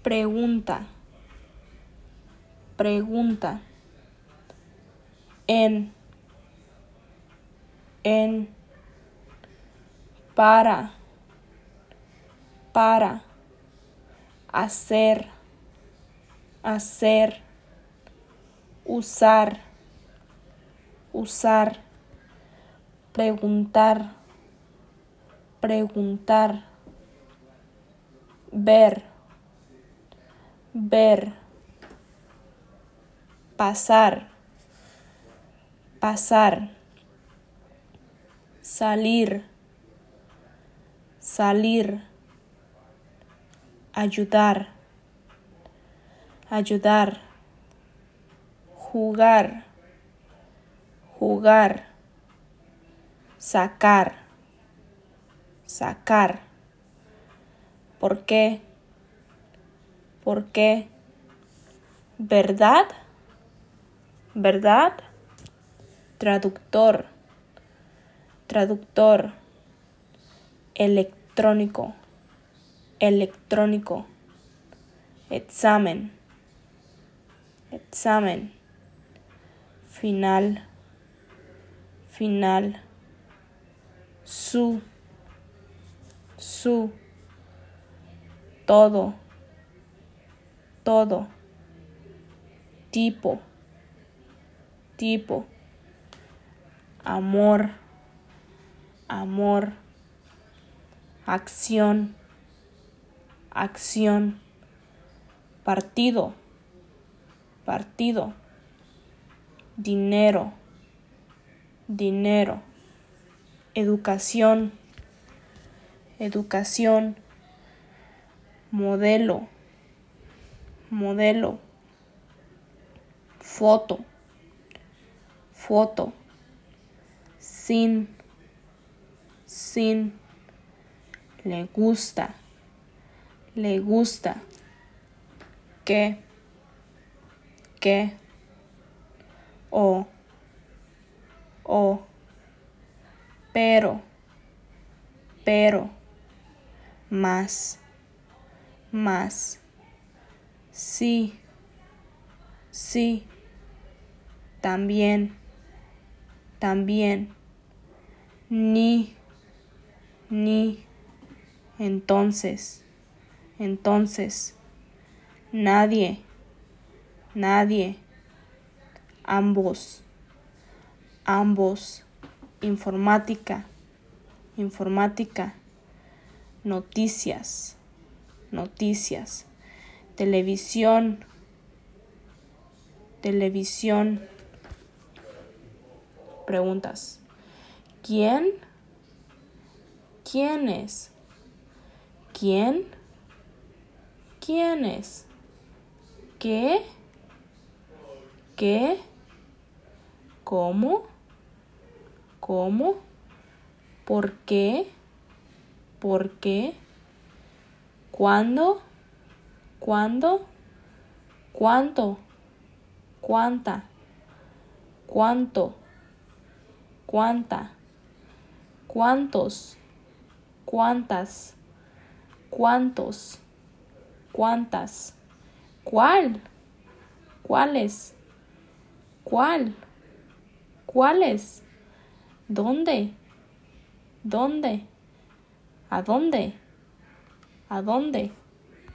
pregunta, pregunta, en, para, hacer, usar, preguntar, ver, pasar, salir, ayudar, jugar, sacar, ¿por qué? ¿Verdad? Traductor, electrónico, examen, final, su, todo, tipo, amor, acción, partido, dinero, educación, modelo, foto, sin, le gusta, qué, o, pero, más, sí, también, ni, entonces, nadie, ambos, informática, noticias, televisión, preguntas. ¿Quién? ¿Quiénes? ¿Quién? ¿Quiénes? ¿Qué? ¿Qué? ¿Cómo? ¿Por qué? ¿Cuándo? ¿Cuánto? ¿Cuánto? ¿Cuánta? ¿Cuántos? ¿Cuántas? ¿Cuántas? ¿Cuál? ¿Cuáles? ¿Cuál? ¿Cuáles? ¿Dónde? ¿A dónde?